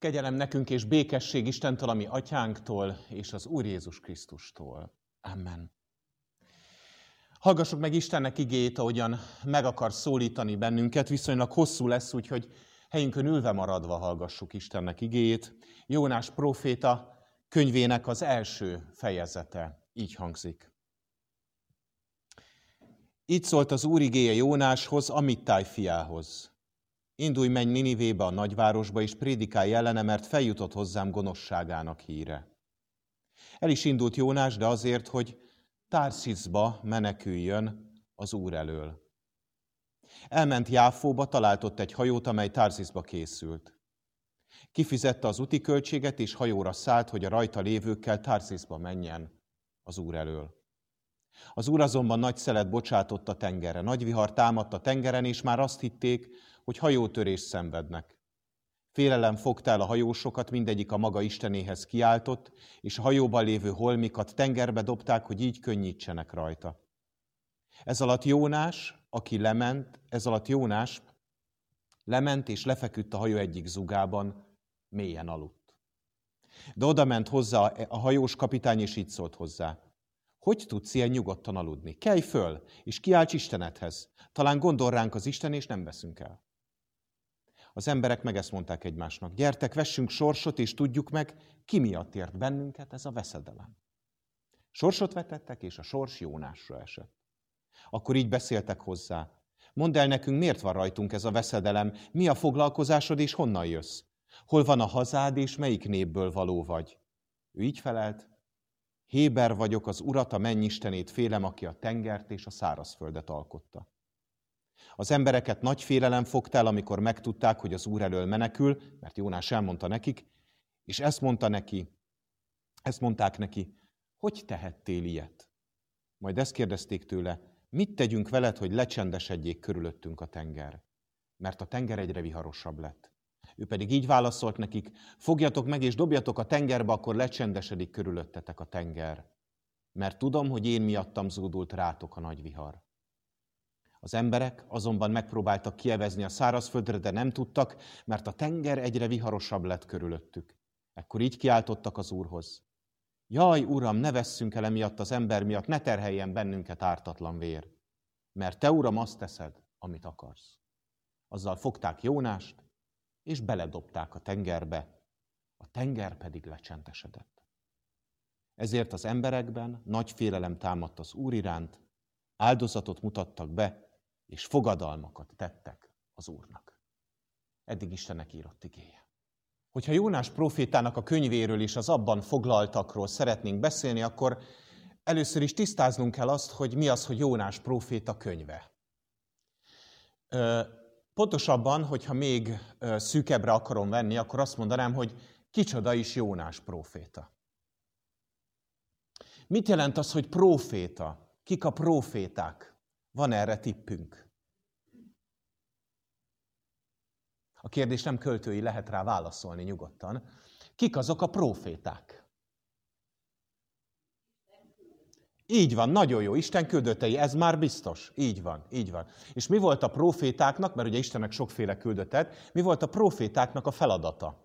Kegyelem nekünk és békesség Istentől, a mi atyánktól és az Úr Jézus Krisztustól. Amen. Hallgassuk meg Istennek igéjét, ahogyan meg akar szólítani bennünket. Viszonylag hosszú lesz, úgyhogy helyünkön ülve maradva hallgassuk Istennek igéjét. Jónás próféta könyvének az első fejezete így hangzik. Így szólt az Úr igéje Jónáshoz, Amittáj fiához. Indulj, menj Ninivébe, a nagyvárosba, és prédikálj ellene, mert feljutott hozzám gonoszságának híre. El is indult Jónás, de azért, hogy Tarszisba meneküljön az Úr elől. Elment Jáfóba, talált ott egy hajót, amely Tarszisba készült. Kifizette az úti költséget, és hajóra szállt, hogy a rajta lévőkkel Tarszisba menjen az Úr elől. Az Úr azonban nagy szelet bocsátott a tengerre. Nagy vihar támadt a tengeren, és már azt hitték, hogy hajótörést szenvednek. Félelem fogta el a hajósokat, mindegyik a maga istenéhez kiáltott, és a hajóban lévő holmikat tengerbe dobták, hogy így könnyítsenek rajta. Ez alatt Jónás lement és lefeküdt a hajó egyik zugában, mélyen aludt. De odament hozzá a hajós kapitány, és így szólt hozzá. Hogy tudsz ilyen nyugodtan aludni? Kelj föl, és kiálts Istenedhez. Talán gondol ránk az Isten, és nem veszünk el. Az emberek meg ezt mondták egymásnak. Gyertek, vessünk sorsot, és tudjuk meg, ki miatt ért bennünket ez a veszedelem. Sorsot vetettek, és a sors Jónásra esett. Akkor így beszéltek hozzá. Mondd el nekünk, miért van rajtunk ez a veszedelem? Mi a foglalkozásod, és honnan jössz? Hol van a hazád, és melyik népből való vagy? Ő így felelt. Héber vagyok, az Urat, a mennyistenét félem, aki a tengert és a szárazföldet alkotta. Az embereket nagy félelem fogta el, amikor megtudták, hogy az Úr elől menekül, mert Jónás elmondta nekik, és ezt mondták neki, hogy tehettél ilyet? Majd ezt kérdezték tőle, mit tegyünk veled, hogy lecsendesedjék körülöttünk a tenger? Mert a tenger egyre viharosabb lett. Ő pedig így válaszolt nekik, fogjatok meg és dobjatok a tengerbe, akkor lecsendesedik körülöttetek a tenger. Mert tudom, hogy én miattam zúdult rátok a nagy vihar. Az emberek azonban megpróbáltak kievezni a szárazföldre, de nem tudtak, mert a tenger egyre viharosabb lett körülöttük. Ekkor így kiáltottak az Úrhoz. Jaj, Uram, ne vesszünk el emiatt az ember miatt, ne terheljen bennünket ártatlan vér. Mert te, Uram, azt teszed, amit akarsz. Azzal fogták Jónást, és beledobták a tengerbe, a tenger pedig lecsendesedett. Ezért az emberekben nagy félelem támadt az Úr iránt, áldozatot mutattak be, és fogadalmakat tettek az Úrnak. Eddig Istennek írott igéje. Hogyha Jónás prófétának a könyvéről és az abban foglaltakról szeretnénk beszélni, akkor először is tisztáznunk kell azt, hogy mi az, hogy Jónás próféta könyve. Pontosabban, hogyha még szűkebbre akarom venni, akkor azt mondanám, hogy kicsoda is Jónás próféta. Mit jelent az, hogy próféta? Kik a próféták? Van erre tippünk? A kérdés nem költői, lehet rá válaszolni nyugodtan. Kik azok a próféták? Így van, nagyon jó, Isten küldöttei, ez már biztos. Így van, így van. És mi volt a prófétáknak, mert ugye Istennek sokféle küldöttet, mi volt a prófétáknak a feladata?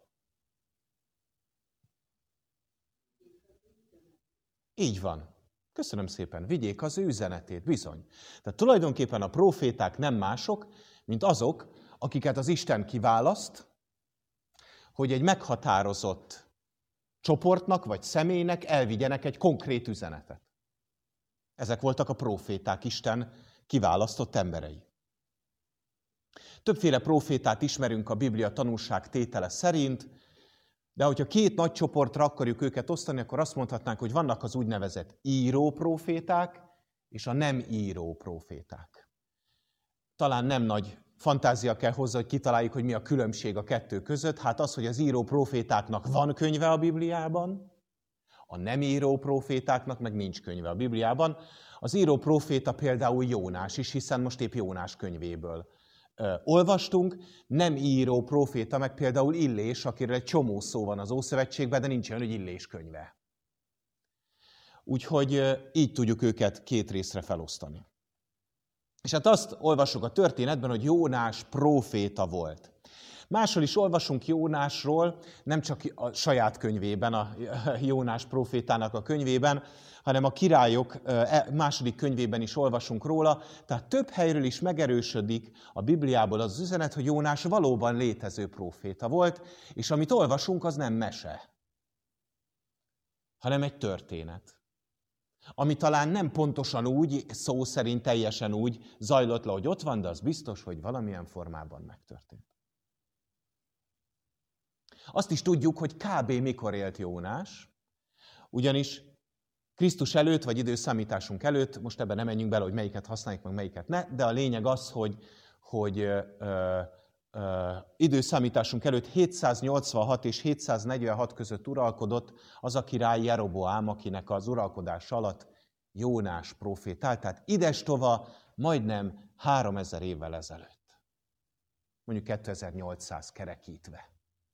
Így van. Köszönöm szépen, vigyék az ő üzenetét, bizony. Tehát tulajdonképpen a próféták nem mások, mint azok, akiket az Isten kiválaszt, hogy egy meghatározott csoportnak vagy személynek elvigyenek egy konkrét üzenetet. Ezek voltak a próféták, Isten kiválasztott emberei. Többféle prófétát ismerünk a Biblia tanúság tétele szerint, de hogyha két nagy csoportra akarjuk őket osztani, akkor azt mondhatnánk, hogy vannak az úgynevezett író próféták és a nem író próféták. Talán nem nagy fantázia kell hozzá, hogy kitaláljuk, hogy mi a különbség a kettő között. Hát az, hogy az író prófétáknak van könyve a Bibliában, a nem író prófétáknak meg nincs könyve a Bibliában. Az író próféta például Jónás is, hiszen most épp Jónás könyvéből olvastunk, nem író próféta, meg például Illés, akiről egy csomó szó van az Ószövetségben, de nincs olyan, hogy Illés könyve. Úgyhogy így tudjuk őket két részre felosztani. És hát azt olvassuk a történetben, hogy Jónás próféta volt. Máshol is olvasunk Jónásról, nem csak a saját könyvében, a Jónás prófétának a könyvében, hanem a Királyok második könyvében is olvasunk róla. Tehát több helyről is megerősödik a Bibliából az üzenet, hogy Jónás valóban létező próféta volt, és amit olvasunk, az nem mese, hanem egy történet. Ami talán nem pontosan úgy, szó szerint teljesen úgy zajlott le, hogy ott van, de az biztos, hogy valamilyen formában megtörtént. Azt is tudjuk, hogy kb. Mikor élt Jónás, ugyanis Krisztus előtt, vagy időszámításunk előtt, most ebben nem menjünk bele, hogy melyiket használjuk, meg melyiket ne, de a lényeg az, hogy időszámításunk előtt 786 és 746 között uralkodott az a király Jeroboám, akinek az uralkodása alatt Jónás prófétált, tehát idestova majdnem 3000 évvel ezelőtt. Mondjuk 2800 kerekítve.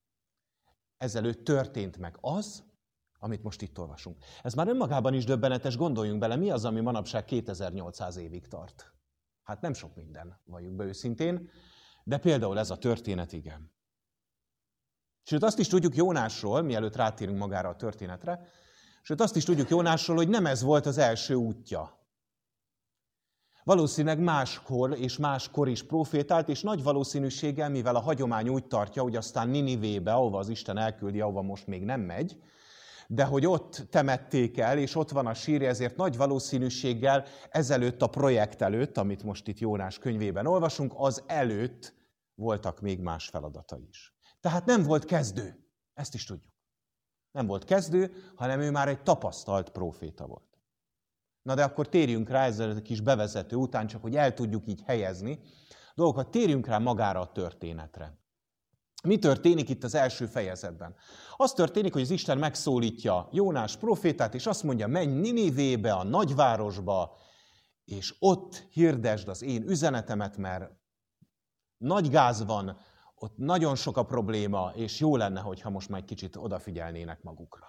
Ezelőtt történt meg az, amit most itt olvasunk. Ez már önmagában is döbbenetes, gondoljunk bele, mi az, ami manapság 2800 évig tart. Hát nem sok minden, valljuk be őszintén, de például ez a történet igen. Sőt, azt is tudjuk Jónásról, mielőtt rátérünk magára a történetre, sőt, azt is tudjuk Jónásról, hogy nem ez volt az első útja. Valószínűleg máskor és máskor is prófétált, és nagy valószínűséggel, mivel a hagyomány úgy tartja, hogy aztán Ninivébe, ahova az Isten elküldi, ahova most még nem megy, de hogy ott temették el, és ott van a sírja, ezért nagy valószínűséggel ezelőtt a projekt előtt, amit most itt Jónás könyvében olvasunk, az előtt voltak még más feladatai is. Tehát nem volt kezdő, ezt is tudjuk. Nem volt kezdő, hanem ő már egy tapasztalt próféta volt. Na de akkor térjünk rá ezzel a kis bevezető után, csak hogy el tudjuk így helyezni dolgokat, térjünk rá magára a történetre. Mi történik itt az első fejezetben? Az történik, hogy az Isten megszólítja Jónás prófétát, és azt mondja, menj Ninivébe, a nagyvárosba, és ott hirdesd az én üzenetemet, mert nagy gáz van, ott nagyon sok a probléma, és jó lenne, hogyha most már egy kicsit odafigyelnének magukra.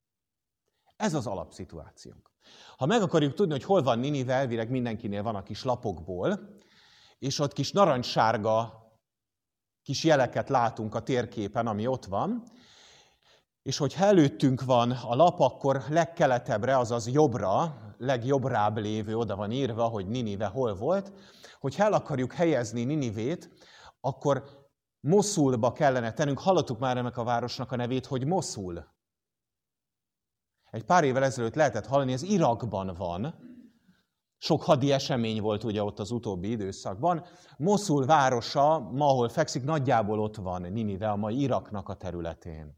Ez az alapszituációnk. Ha meg akarjuk tudni, hogy hol van Ninive, elvileg mindenkinél van a kis lapokból, és ott kis narancssárga kis jeleket látunk a térképen, ami ott van, és hogyha előttünk van a lap, akkor legkeletebbre, azaz jobbra, legjobbrább lévő, oda van írva, hogy Ninive hol volt. Hogyha el akarjuk helyezni Ninivét, akkor Moszulba kellene tennünk. Hallottuk már ennek a városnak a nevét, hogy Moszul. Egy pár évvel ezelőtt lehetett hallani, ez Irakban van. Sok hadi esemény volt ugye ott az utóbbi időszakban. Moszul városa, ma ahol fekszik, nagyjából ott van Ninive, a mai Iraknak a területén.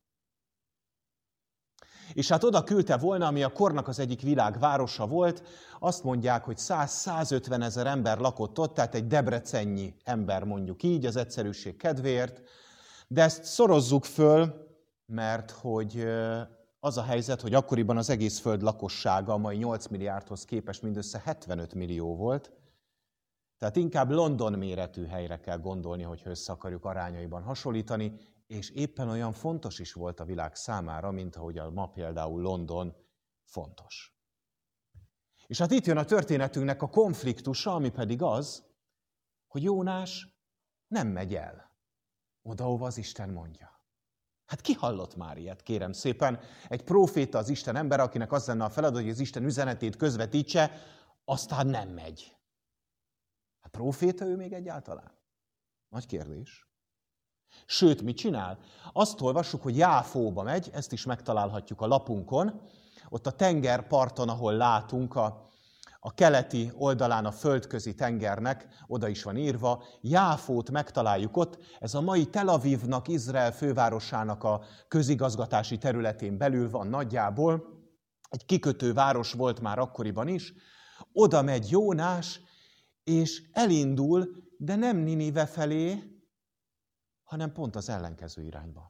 És hát oda küldte volna, ami a kornak az egyik világvárosa volt, azt mondják, hogy 100-150 ezer ember lakott ott, tehát egy debrecennyi ember mondjuk így, az egyszerűség kedvéért. De ezt szorozzuk föl, mert hogy az a helyzet, hogy akkoriban az egész föld lakossága a mai 8 milliárdhoz képest mindössze 75 millió volt. Tehát inkább London méretű helyre kell gondolni, hogyha össze akarjuk arányaiban hasonlítani, és éppen olyan fontos is volt a világ számára, mint ahogy a ma például London fontos. És hát itt jön a történetünknek a konfliktusa, ami pedig az, hogy Jónás nem megy el oda, ahova az Isten mondja. Hát ki hallott már ilyet, kérem szépen? Egy próféta az Isten ember, akinek az lenne a feladat, hogy az Isten üzenetét közvetítse, aztán nem megy. Hát próféta ő még egyáltalán? Nagy kérdés. Sőt, mit csinál? Azt olvassuk, hogy Jáfóba megy, ezt is megtalálhatjuk a lapunkon, ott a tengerparton, ahol látunk, a keleti oldalán a földközi tengernek, oda is van írva, Jáfót megtaláljuk ott, ez a mai Tel Avivnak, Izrael fővárosának a közigazgatási területén belül van nagyjából, egy kikötő város volt már akkoriban is, oda megy Jónás, és elindul, de nem Ninive felé, hanem pont az ellenkező irányba.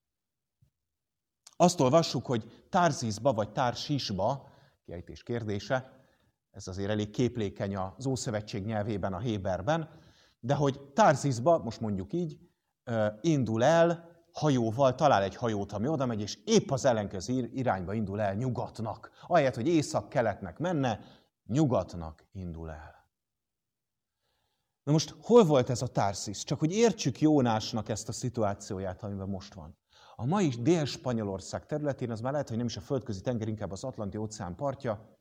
Azt olvassuk, hogy Tárzizba vagy Társisba, kiejtés kérdése, ez azért elég képlékeny az Ószövetség nyelvében, a héberben, de hogy Tárzizba, most mondjuk így, indul el hajóval, talál egy hajót, ami oda megy, és épp az ellenkező irányba indul el nyugatnak. Ahelyett, hogy észak-keletnek menne, nyugatnak indul el. Na most hol volt ez a Tarsis? Csak hogy értsük Jónásnak ezt a szituációját, amiben most van. A mai Dél-Spanyolország területén, az már lehet, hogy nem is a földközi tenger, inkább az Atlanti-óceán partja,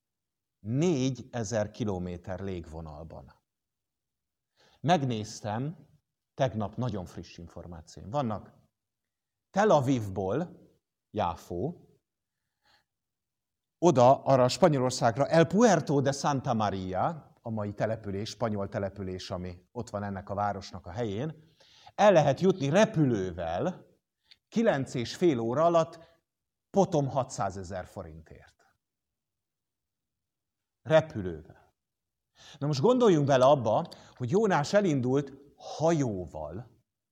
4000 kilométer légvonalban. Megnéztem, tegnap nagyon friss információim vannak. Tel Avivból, Jáfó, oda, arra a Spanyolországra, El Puerto de Santa Maria, a mai település, spanyol település, ami ott van ennek a városnak a helyén, el lehet jutni repülővel 9,5 óra alatt potom 600 000 forintért. Repülővel. Na most gondoljunk bele abba, hogy Jónás elindult hajóval.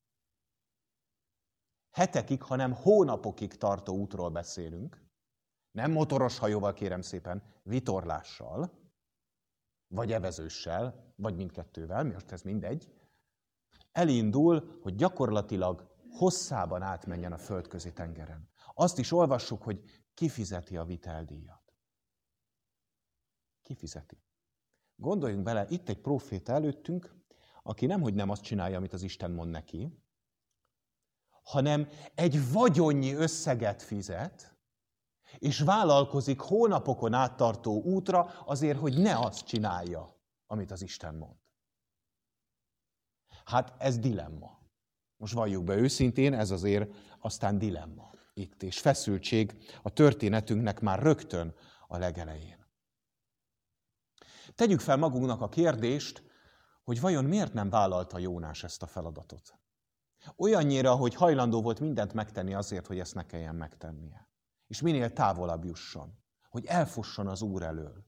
Hetekig, hanem hónapokig tartó útról beszélünk. Nem motoros hajóval, kérem szépen, vitorlással, vagy evezőssel, vagy mindkettővel, most ez mindegy. Elindul, hogy gyakorlatilag hosszában átmenjen a földközi tengeren. Azt is olvassuk, hogy kifizeti a viteldíjat. Kifizeti. Gondoljunk bele, itt egy próféta előttünk, aki nemhogy nem azt csinálja, amit az Isten mond neki, hanem egy vagyonnyi összeget fizet, és vállalkozik hónapokon áttartó útra azért, hogy ne azt csinálja, amit az Isten mond. Hát ez dilemma. Most valljuk be őszintén, ez azért aztán dilemma itt, és feszültség a történetünknek már rögtön a legelején. Tegyük fel magunknak a kérdést, hogy vajon miért nem vállalta Jónás ezt a feladatot? Olyannyira, hogy hajlandó volt mindent megtenni azért, hogy ezt ne kelljen megtennie. És minél távolabb jusson, hogy elfusson az Úr elől.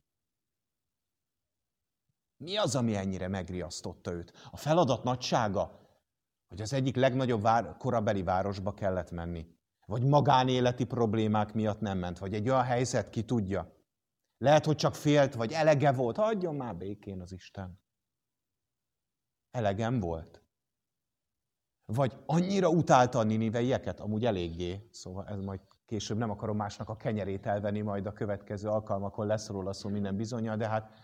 Mi az, ami ennyire megriasztotta őt? A feladat nagysága, hogy az egyik legnagyobb korabeli városba kellett menni, vagy magánéleti problémák miatt nem ment, vagy egy olyan helyzet, ki tudja. Lehet, hogy csak félt, vagy elege volt, hagyjon már békén az Isten. Elegem volt. Vagy annyira utálta a niniveieket, amúgy eléggé, szóval ez majd később nem akarom másnak a kenyerét elvenni, majd a következő alkalmakon lesz róla szó minden bizonnyal, de hát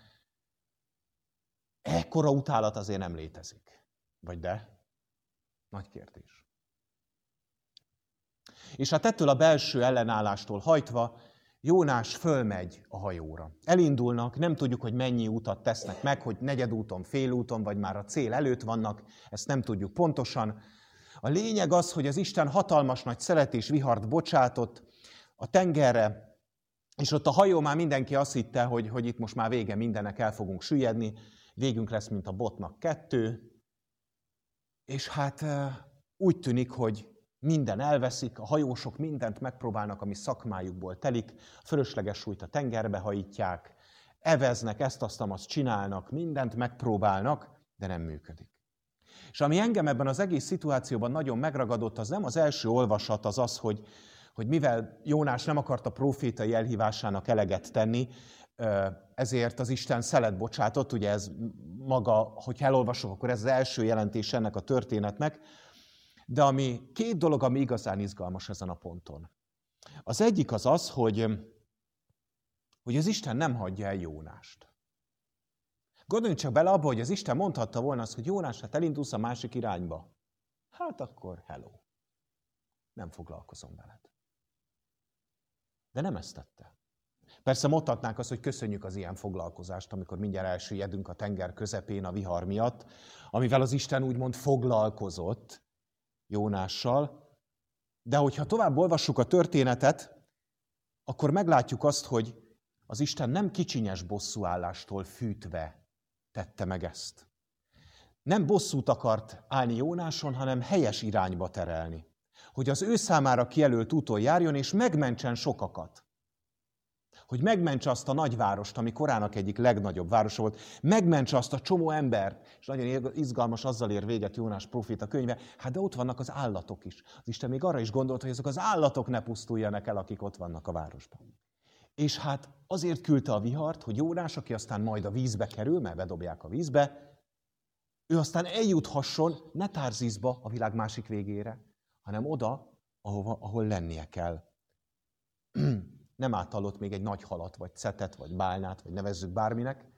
ekkora utálat azért nem létezik. Vagy de? Nagy kérdés. És hát ettől a belső ellenállástól hajtva Jónás fölmegy a hajóra. Elindulnak, nem tudjuk, hogy mennyi utat tesznek meg, hogy negyedúton, félúton, vagy már a cél előtt vannak, ezt nem tudjuk pontosan. A lényeg az, hogy az Isten hatalmas nagy szelet és vihart bocsátott a tengerre, és ott a hajó már mindenki azt hitte, hogy itt most már vége mindennek, el fogunk süllyedni, végünk lesz, mint a botnak 2, és hát úgy tűnik, hogy minden elveszik, a hajósok mindent megpróbálnak, ami szakmájukból telik, fölösleges súlyt a tengerbe hajítják, eveznek, ezt-azt csinálnak, mindent megpróbálnak, de nem működik. És ami engem ebben az egész szituációban nagyon megragadott, az nem az első olvasat, az az, hogy mivel Jónás nem akarta prófétai elhívásának eleget tenni, ezért az Isten szelet bocsátott, ugye ez maga, hogy elolvasok, akkor ez az első jelentés ennek a történetnek, de két dolog, ami igazán izgalmas ezen a ponton. Az egyik az az, hogy az Isten nem hagyja el Jónást. Gondoljunk csak bele abba, hogy az Isten mondhatta volna azt, hogy Jónás, hát elindulsz a másik irányba. Hát akkor hello. Nem foglalkozom veled. De nem ezt tette. Persze mondhatnánk azt, hogy köszönjük az ilyen foglalkozást, amikor mindjárt elsüllyedünk a tenger közepén a vihar miatt, amivel az Isten úgymond foglalkozott Jónással. De hogyha tovább olvassuk a történetet, akkor meglátjuk azt, hogy az Isten nem kicsinyes bosszúállástól fűtve tette meg ezt. Nem bosszút akart állni Jónáson, hanem helyes irányba terelni. Hogy az ő számára kijelölt úton járjon, és megmentsen sokakat. Hogy megmentse azt a nagyvárost, ami korának egyik legnagyobb városa volt, megmentse azt a csomó embert, és nagyon izgalmas, azzal ér véget Jónás próféta könyve, hát de ott vannak az állatok is. Az Isten még arra is gondolt, hogy azok az állatok ne pusztuljanak el, akik ott vannak a városban. És hát azért küldte a vihart, hogy Jónás, aki aztán majd a vízbe kerül, mert bedobják a vízbe, ő aztán eljuthasson ne Tarzisba, a világ másik végére, hanem oda, ahol lennie kell. Nem átallott még egy nagy halat, vagy cetet, vagy bálnát, vagy nevezzük bárminek,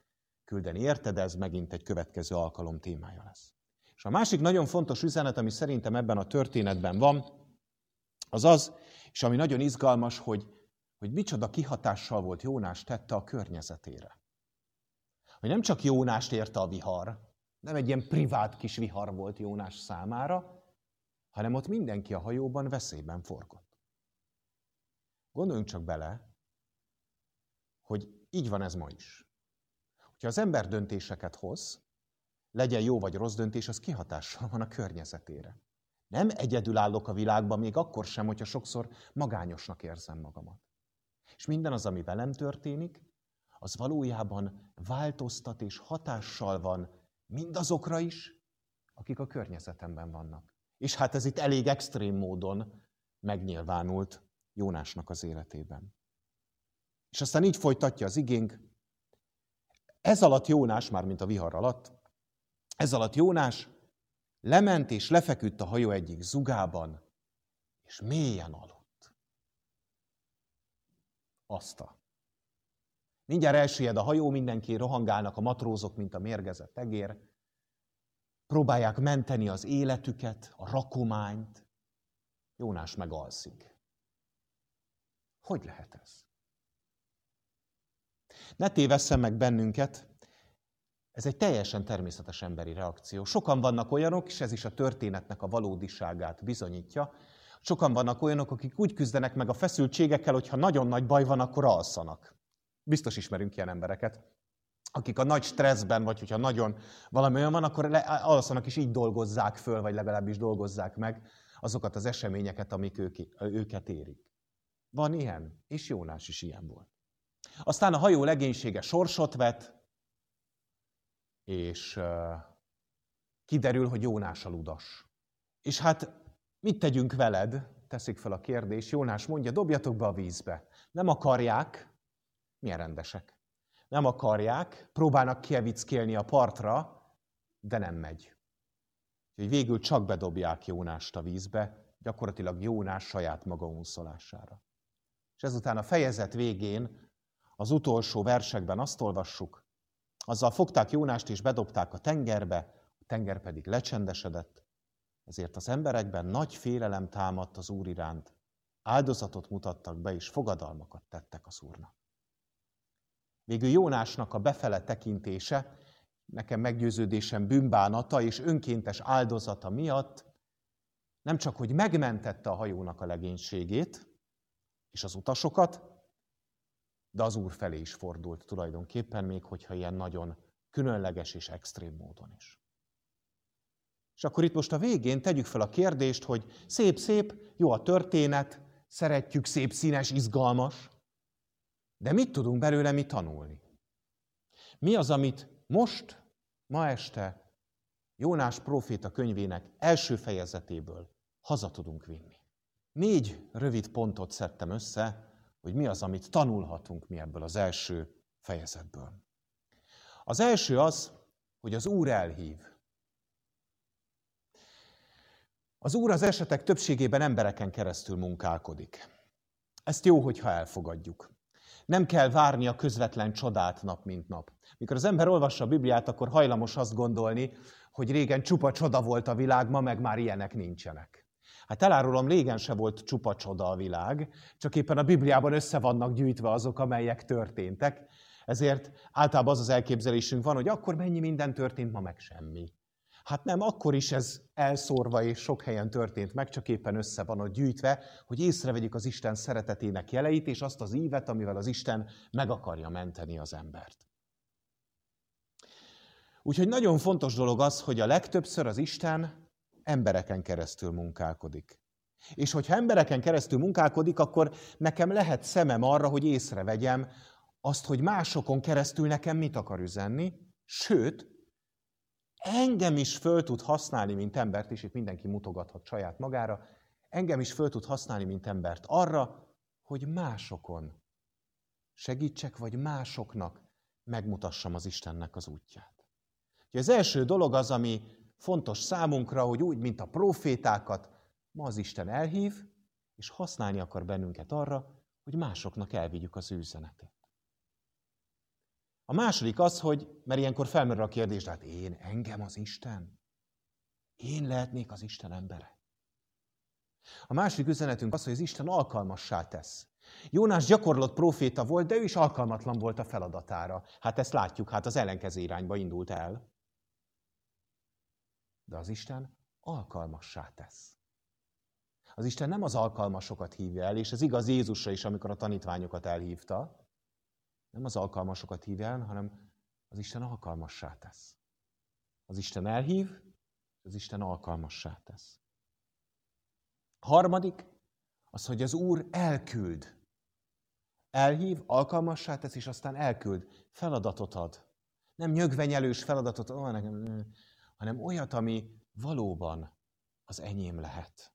küldeni. Érted? Ez megint egy következő alkalom témája lesz. És a másik nagyon fontos üzenet, ami szerintem ebben a történetben van, az az, és ami nagyon izgalmas, hogy micsoda kihatással volt Jónás tette a környezetére. Hogy nem csak Jónást érte a vihar, nem egy ilyen privát kis vihar volt Jónás számára, hanem ott mindenki a hajóban veszélyben forgott. Gondoljunk csak bele, hogy így van ez ma is. Hogyha az ember döntéseket hoz, legyen jó vagy rossz döntés, az kihatással van a környezetére. Nem egyedül állok a világban, még akkor sem, hogyha sokszor magányosnak érzem magamat. És minden az, ami velem történik, az valójában változtat és hatással van mindazokra is, akik a környezetemben vannak. És hát ez itt elég extrém módon megnyilvánult Jónásnak az életében. És aztán így folytatja az igénk. Ez alatt Jónás, mármint a vihar alatt, ez alatt Jónás lement és lefeküdt a hajó egyik zugában, és mélyen aludt. Mindjárt elsüllyed a hajó, mindenki rohangálnak a matrózok, mint a mérgezett egér. Próbálják menteni az életüket, a rakományt. Jónás meg alszik. Hogy lehet ez? Ne tévesszen meg bennünket, ez egy teljesen természetes emberi reakció. Sokan vannak olyanok, és ez is a történetnek a valódiságát bizonyítja, sokan vannak olyanok, akik úgy küzdenek meg a feszültségekkel, hogy ha nagyon nagy baj van, akkor alszanak. Biztos ismerünk ilyen embereket, akik a nagy stresszben, vagy hogyha nagyon valami olyan van, akkor alszanak és így dolgozzák föl, vagy legalábbis dolgozzák meg azokat az eseményeket, amik őket érik. Van ilyen, és Jónás is ilyen volt. Aztán a hajó legénysége sorsot vet, és kiderül, hogy Jónás a ludas. És hát mit tegyünk veled? Teszik fel a kérdést. Jónás mondja, dobjatok be a vízbe. Nem akarják, milyen rendesek. Nem akarják, próbálnak kievickélni a partra, de nem megy. Úgyhogy végül csak bedobják Jónást a vízbe, gyakorlatilag Jónás saját maga unszolására. És ezután a fejezet végén, az utolsó versekben azt olvassuk, azzal fogták Jónást és bedobták a tengerbe, a tenger pedig lecsendesedett, ezért az emberekben nagy félelem támadt az Úr iránt, áldozatot mutattak be és fogadalmakat tettek az Úrnak. Végül Jónásnak a befele tekintése, nekem meggyőződésem bűnbánata és önkéntes áldozata miatt nem csak, hogy megmentette a hajónak a legénységét és az utasokat, de az Úr felé is fordult tulajdonképpen, még hogyha ilyen nagyon különleges és extrém módon is. És akkor itt most a végén tegyük fel a kérdést, hogy szép, jó a történet, szeretjük, szép, színes, izgalmas, de mit tudunk belőle mi tanulni? Mi az, amit most, ma este Jónás próféta könyvének első fejezetéből haza tudunk vinni? 4 rövid pontot szedtem össze, hogy mi az, amit tanulhatunk mi ebből az első fejezetből. Az első az, hogy az Úr elhív. Az Úr az esetek többségében embereken keresztül munkálkodik. Ezt jó, hogyha elfogadjuk. Nem kell várni a közvetlen csodát nap, mint nap. Mikor az ember olvassa a Bibliát, akkor hajlamos azt gondolni, hogy régen csupa csoda volt a világ, ma meg már ilyenek nincsenek. Hát elárulom, régen se volt csupa csoda a világ, csak éppen a Bibliában össze vannak gyűjtve azok, amelyek történtek. Ezért általában az az elképzelésünk van, hogy akkor mennyi minden történt, ma meg semmi. Hát nem, akkor is ez elszórva és sok helyen történt meg, csak éppen össze van ott gyűjtve, hogy észrevegyük az Isten szeretetének jeleit, és azt az ívet, amivel az Isten meg akarja menteni az embert. Úgyhogy nagyon fontos dolog az, hogy a legtöbbször az Isten embereken keresztül munkálkodik. És hogyha embereken keresztül munkálkodik, akkor nekem lehet szemem arra, hogy észrevegyem azt, hogy másokon keresztül nekem mit akar üzenni, sőt, engem is föl tud használni, mint embert, és itt mindenki mutogathat saját magára, engem is föl tud használni, mint embert arra, hogy másokon segítsek, vagy másoknak megmutassam az Istennek az útját. Az első dolog az, ami fontos számunkra, hogy úgy, mint a prófétákat, ma az Isten elhív, és használni akar bennünket arra, hogy másoknak elvigyük az ő üzenetét. A második az, hogy, mert ilyenkor felmerül a kérdés, hát engem az Isten? Én lehetnék az Isten embere? A második üzenetünk az, hogy az Isten alkalmassá tesz. Jónás gyakorlott próféta volt, de ő is alkalmatlan volt a feladatára. Hát ezt látjuk, hát az ellenkező irányba indult el. De az Isten alkalmassá tesz. Az Isten nem az alkalmasokat hívja el, és ez igaz Jézusra is, amikor a tanítványokat elhívta. Nem az alkalmasokat hívja el, hanem az Isten alkalmassá tesz. Az Isten elhív, és az Isten alkalmassá tesz. A harmadik, az, hogy az Úr elküld. Elhív, alkalmassá tesz, és aztán elküld. Feladatot ad. Nem nyögvenyelős feladatot, hanem olyat, ami valóban az enyém lehet.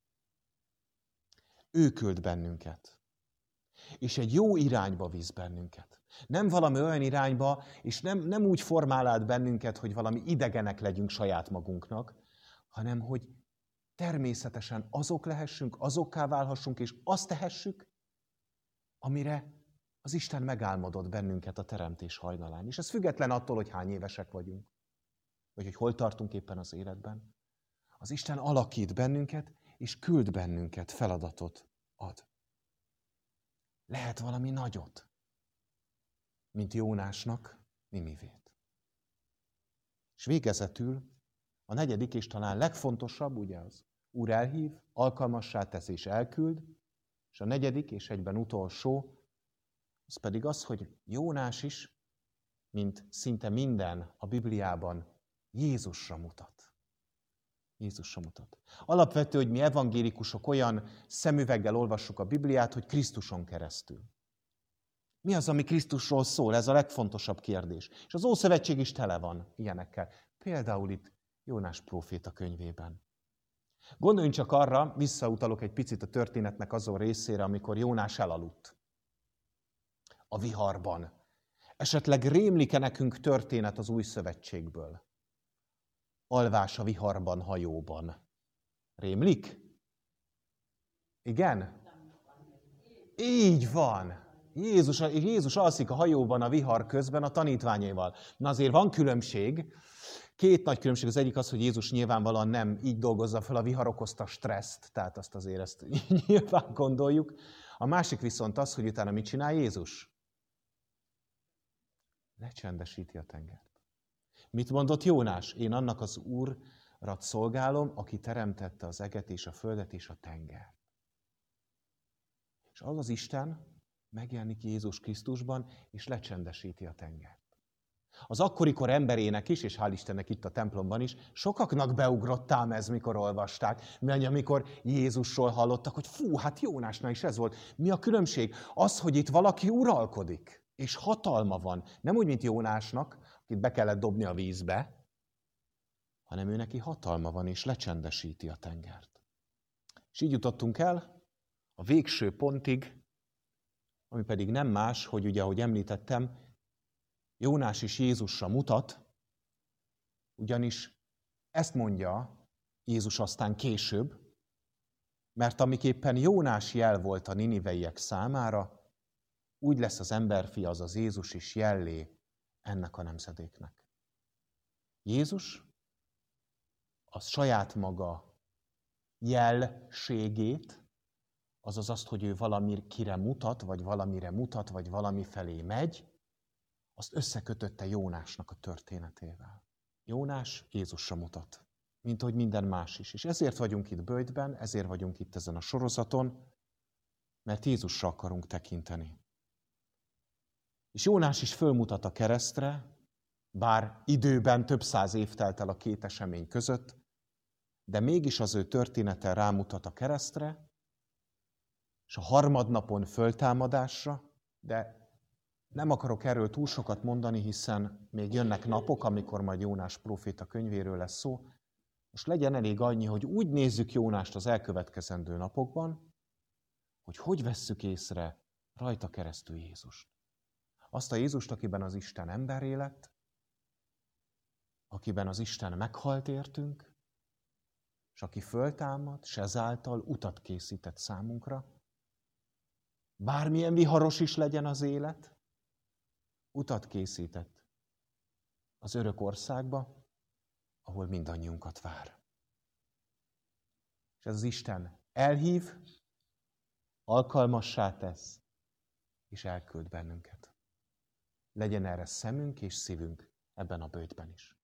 Ő küld bennünket. És egy jó irányba visz bennünket. Nem valami olyan irányba, és nem úgy formál át bennünket, hogy valami idegenek legyünk saját magunknak, hanem hogy természetesen azok lehessünk, azokká válhassunk, és azt tehessük, amire az Isten megálmodott bennünket a teremtés hajnalán. És ez független attól, hogy hány évesek vagyunk, vagy hogy hol tartunk éppen az életben. Az Isten alakít bennünket, és küld bennünket, feladatot ad. Lehet valami nagyot, mint Jónásnak Ninivét. És végezetül a negyedik és talán legfontosabb, ugye az Úr elhív, alkalmassá tesz és elküld, és a negyedik és egyben utolsó, az pedig az, hogy Jónás is, mint szinte minden a Bibliában, Jézusra mutat. Jézusra mutat. Alapvető, hogy mi evangélikusok olyan szemüveggel olvassuk a Bibliát, hogy Krisztuson keresztül. Mi az, ami Krisztusról szól? Ez a legfontosabb kérdés. És az Ószövetség is tele van ilyenekkel. Például itt Jónás próféta könyvében. Gondoljunk csak arra, visszautalok egy picit a történetnek azon részére, amikor Jónás elaludt a viharban. Esetleg rémlik-e nekünk történet az Új Szövetségből? Alvás a viharban, hajóban. Rémlik? Igen? Így van. Jézus alszik a hajóban a vihar közben a tanítványaival. Na azért van különbség. Két nagy különbség. Az egyik az, hogy Jézus nyilvánvalóan nem így dolgozza fel, a vihar okozta stresszt, tehát azért ezt nyilván gondoljuk. A másik viszont az, hogy utána mit csinál Jézus? Lecsendesíti a tengert. Mit mondott Jónás? Én annak az Úrat szolgálom, aki teremtette az eget és a földet és a tengert. És az az Isten megjelenik Jézus Krisztusban, és lecsendesíti a tengert. Az akkorikor emberének is, és hál' Istennek itt a templomban is, sokaknak beugrott ám ez, mikor olvasták, mert amikor Jézusról hallottak, hogy fú, hát Jónásnál is ez volt. Mi a különbség? Az, hogy itt valaki uralkodik, és hatalma van. Nem úgy, mint Jónásnak, akit be kellett dobni a vízbe, hanem ő neki hatalma van, és lecsendesíti a tengert. És így jutottunk el a végső pontig, ami pedig nem más, hogy ugye, ahogy említettem, Jónás is Jézusra mutat, ugyanis ezt mondja Jézus aztán később, mert amiképpen Jónás jel volt a niniveiek számára, úgy lesz az emberfia, azaz Jézus is jellé ennek a nemzedéknek. Jézus az saját maga jelségét, azaz azt, hogy ő valamire mutat, vagy valami felé megy, azt összekötötte Jónásnak a történetével. Jónás Jézusra mutat, mint hogy minden más is. És ezért vagyunk itt Böjtben, ezért vagyunk itt ezen a sorozaton, mert Jézusra akarunk tekinteni. És Jónás is fölmutat a keresztre, bár időben több száz év telt el a két esemény között, de mégis az ő története rámutat a keresztre, és a harmadnapon föltámadásra, de nem akarok erről túl sokat mondani, hiszen még jönnek napok, amikor majd Jónás próféta könyvéről lesz szó. Most legyen elég annyi, hogy úgy nézzük Jónást az elkövetkezendő napokban, hogy vesszük észre rajta keresztül Jézust. Azt a Jézust, akiben az Isten emberré lett, akiben az Isten meghalt értünk, és aki föltámad, s ezáltal utat készített számunkra. Bármilyen viharos is legyen az élet, utat készített az örök országba, ahol mindannyiunkat vár. És ez az Isten elhív, alkalmassá tesz, és elküld bennünket. Legyen erre szemünk és szívünk ebben a böjtben is.